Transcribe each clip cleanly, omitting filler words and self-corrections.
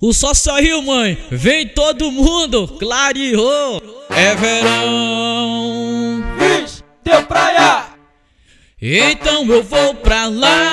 O sol saiu, mãe, vem todo mundo, clareou. É verão, Vixe, deu praia. então eu vou pra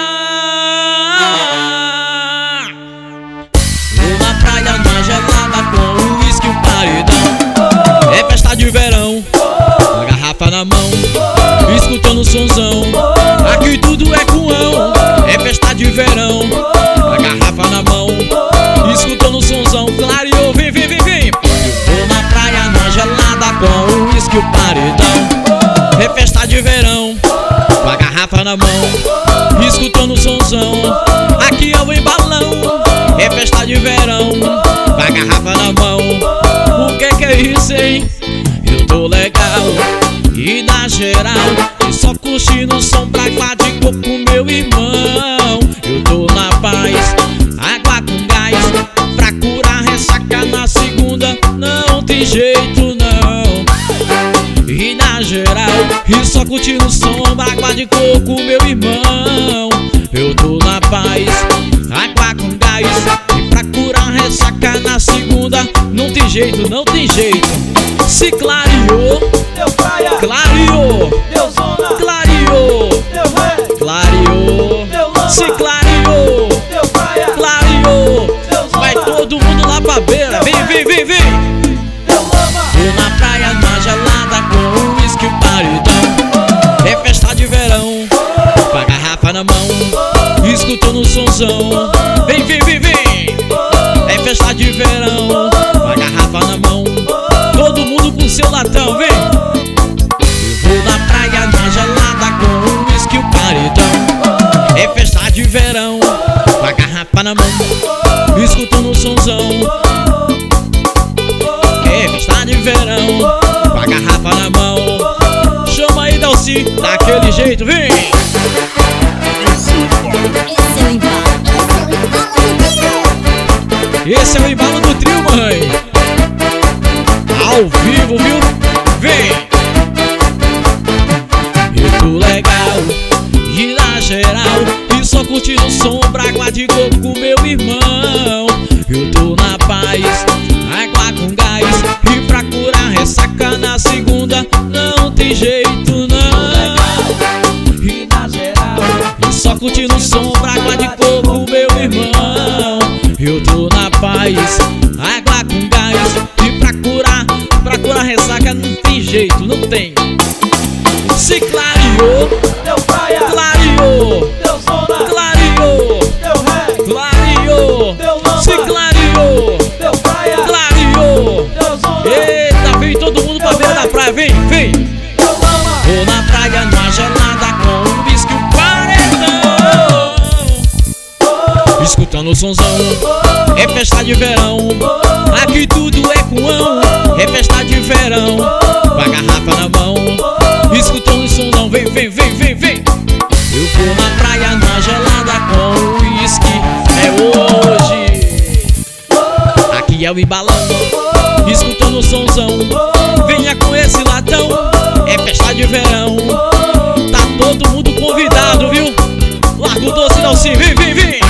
lá. Vou na praia, na gelada, com o uísque e o paredão. É festa de verão, a garrafa na mão, escutando o sonzão. Aqui tudo é cuão. É festa de verão, a garrafa na mão, escutando o sonzão. Clareou, vem, vem, vem, vem. Eu vou na praia, na gelada, com o uísque e o paredão. É festa de verão, com a garrafa na mão, escutando o sonzão. Aqui é o embalão. É festa de verão, com a garrafa na mão. O que é isso, hein? Eu tô legal e na geral, e só curtindo o som pra água de coco, meu irmão. Eu tô na paz, água com gás, pra curar ressaca na segunda, não tem jeito não. E na geral, e só curtindo o som pra água de coco, meu irmão. Eu tô na paz, água com gás, e pra curar ressaca na segunda, não tem jeito, não tem jeito. Se clareou, Deu praia. clareou, Deu zona. clareou, Deu ré. clareou. Deu lama. Se clareou, Deu praia. clareou. Deu zona. Vai todo mundo lá pra beira, vem, vem, vem, vem. Deu lama. Vou na praia, na gelada, com o uísque e o paredão. É festa de verão, com a garrafa na mão, escutando o sonzão. Vem, vem, vem, vem. É festa de verão, com a garrafa na mão, todo mundo com seu latão, vem. Eu vou na praia, na gelada, com o uísque e o paredão. É festa de verão, com a garrafa na mão, escutando o sonzão. É festa de verão, com a garrafa na mão. Chama aí, Dalci, daquele jeito, vem! Esse é o embalo do trio, mãe! Ao vivo, viu? Vem! Eu tô legal e na geral, e só curtindo sombra, água de coco, meu irmão. Eu tô na paz, água com gás, e pra curar ressaca na segunda, não tem jeito não. E na geral, E só curtindo sombra, água de coco, meu irmão. Eu tô na paz, água com gás, e pra curar ressaca não tem jeito, não tem. Se clareou, deu praia. clareou, Deu zona. clareou, Deu ré. clareou. Deu lama. Se clareou, Deu praia. clareou. Deu zona. Eita, vem todo mundo pra beira da praia, vem, vem. Deu lama. Vou na praia, na gelada, com o uísque e o paredão, escutando o sonzão. É festa de verão, aqui tudo é cuão. É festa de verão, com a garrafa na mão, escutando o sonzão. Vem, vem, vem, vem, vem. Eu vou na praia, na gelada, com o uísque. É hoje. Aqui é o embalão, escutando o sonzão. Venha com esse latão, é festa de verão. Tá todo mundo convidado, viu? Larga o doce, Dalci, vem, vem, vem.